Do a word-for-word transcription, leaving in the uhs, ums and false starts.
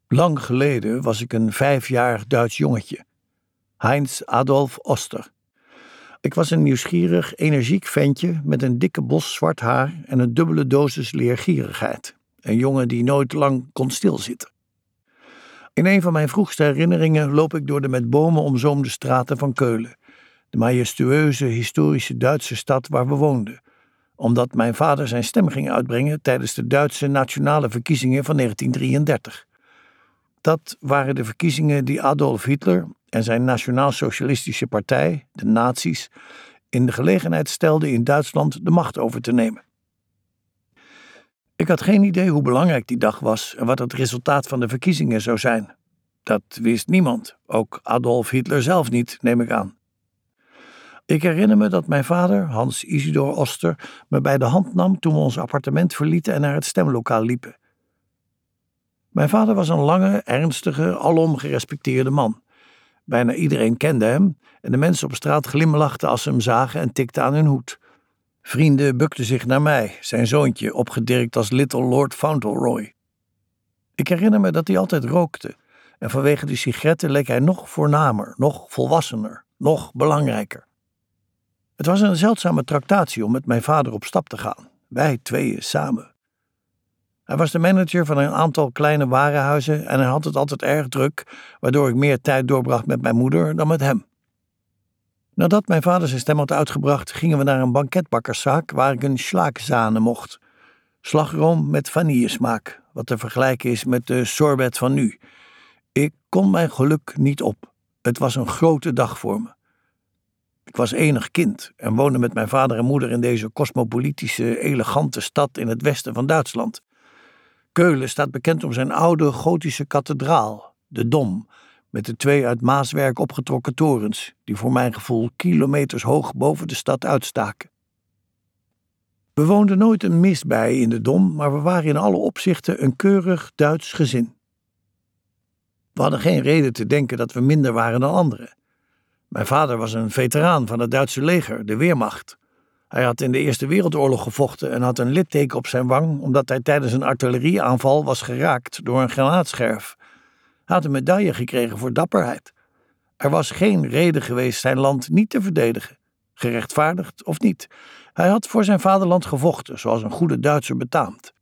Lang geleden was ik een vijfjarig Duits jongetje. Heinz Adolf Oster. Ik was een nieuwsgierig, energiek ventje met een dikke bos zwart haar en een dubbele dosis leergierigheid. Een jongen die nooit lang kon stilzitten. In een van mijn vroegste herinneringen loop ik door de met bomen omzoomde straten van Keulen. De majestueuze, historische Duitse stad waar we woonden. Omdat mijn vader zijn stem ging uitbrengen tijdens de Duitse nationale verkiezingen van negentien drieëndertig. Dat waren de verkiezingen die Adolf Hitler en zijn Nationaal-Socialistische Partij, de nazi's, in de gelegenheid stelden in Duitsland de macht over te nemen. Ik had geen idee hoe belangrijk die dag was en wat het resultaat van de verkiezingen zou zijn. Dat wist niemand, ook Adolf Hitler zelf niet, neem ik aan. Ik herinner me dat mijn vader, Hans Isidor Oster, me bij de hand nam toen we ons appartement verlieten en naar het stemlokaal liepen. Mijn vader was een lange, ernstige, alom gerespecteerde man. Bijna iedereen kende hem en de mensen op straat glimlachten als ze hem zagen en tikten aan hun hoed. Vrienden bukten zich naar mij, zijn zoontje, opgedirkt als Little Lord Fauntleroy. Ik herinner me dat hij altijd rookte en vanwege de sigaretten leek hij nog voornamer, nog volwassener, nog belangrijker. Het was een zeldzame tractatie om met mijn vader op stap te gaan, wij tweeën samen. Hij was de manager van een aantal kleine warenhuizen en hij had het altijd erg druk, waardoor ik meer tijd doorbracht met mijn moeder dan met hem. Nadat mijn vader zijn stem had uitgebracht, gingen we naar een banketbakkerszaak waar ik een schlaakzane mocht. Slagroom met vanillesmaak, wat te vergelijken is met de sorbet van nu. Ik kon mijn geluk niet op. Het was een grote dag voor me. Ik was enig kind en woonde met mijn vader en moeder in deze cosmopolitische, elegante stad in het westen van Duitsland. Keulen staat bekend om zijn oude gotische kathedraal, de Dom, met de twee uit maaswerk opgetrokken torens, die voor mijn gevoel kilometers hoog boven de stad uitstaken. We woonden nooit een mis bij in de Dom, maar we waren in alle opzichten een keurig Duits gezin. We hadden geen reden te denken dat we minder waren dan anderen. Mijn vader was een veteraan van het Duitse leger, de Weermacht. Hij had in de Eerste Wereldoorlog gevochten en had een litteken op zijn wang omdat hij tijdens een artillerieaanval was geraakt door een granaatscherf. Hij had een medaille gekregen voor dapperheid. Er was geen reden geweest zijn land niet te verdedigen, gerechtvaardigd of niet. Hij had voor zijn vaderland gevochten, zoals een goede Duitser betaamt.